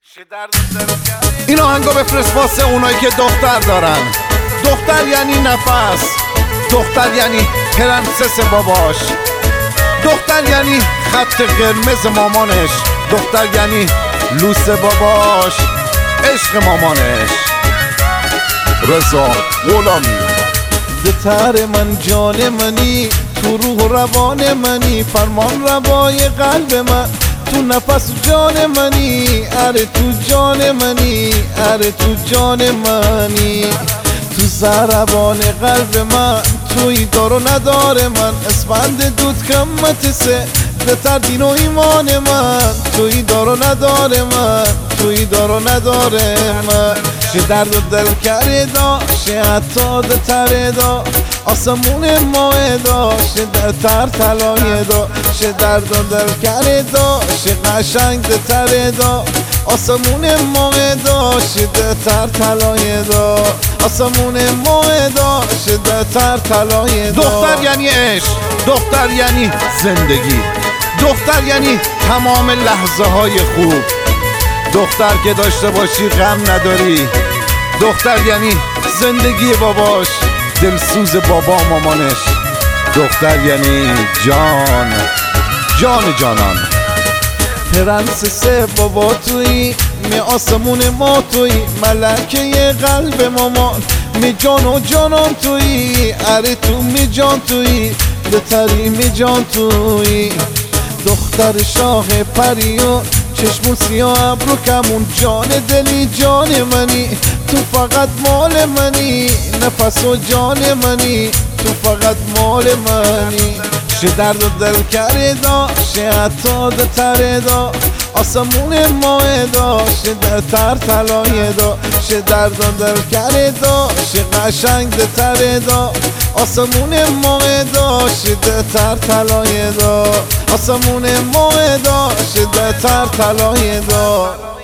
این آهنگو بفرست واسه اونایی که دختر دارن. دختر یعنی نفس، دختر یعنی پرنسس باباش، دختر یعنی خط قرمز مامانش، دختر یعنی لوس باباش، عشق مامانش. رضا غلامی. دتر من جان منی، تو روح و روان منی، فرمان روای قلب من، تو نفس جان منی، اره تو جان منی، اره تو جان منی، تو ضربان قلب من، توی دار و نداره من، اسفند دود کمت سه بهتر دین و ایمان من، توی دار و نداره من، توی دار و نداره من. چه درد و دل کرده، چه حتی دتره دا، آسمون ماه دا، چه دتر طلایه دا، چه درد و دل کرده، چه قشنگ دتره دا، آسمون ماه دا، چه دتر طلایه دا، آسمون ماه دا، چه دتر طلایه دا. دختر یعنی عشق، دختر یعنی زندگی، دختر یعنی تمام لحظه های خوب، دختر که داشته باشی غم نداری، دختر یعنی زندگی باباش، دلسوز بابا مامانش، دختر یعنی جان، جان جانان. پرنسس بابا تویی، می آسمون ما تویی، ملکه قلب مامان، می جان و جانان تویی، اره تو می جان تویی، بهتری می جان تویی. دختر شاه پریون، چشمون سیاه ابرو کمون، جان دلی جان منی، تو فقط مال منی، نفس و جان منی، تو فقط مال منی. چه درد و دل کرده، چه حتی دتره دا، آسمون ماه دا، چه دتر طلایه دا، چه درد و دل کرده، چه قشنگ دتره دا، آسمون ماه دا، چه دتر طلایه دا، آسمون ماه دا، چه دتر طلایه دا.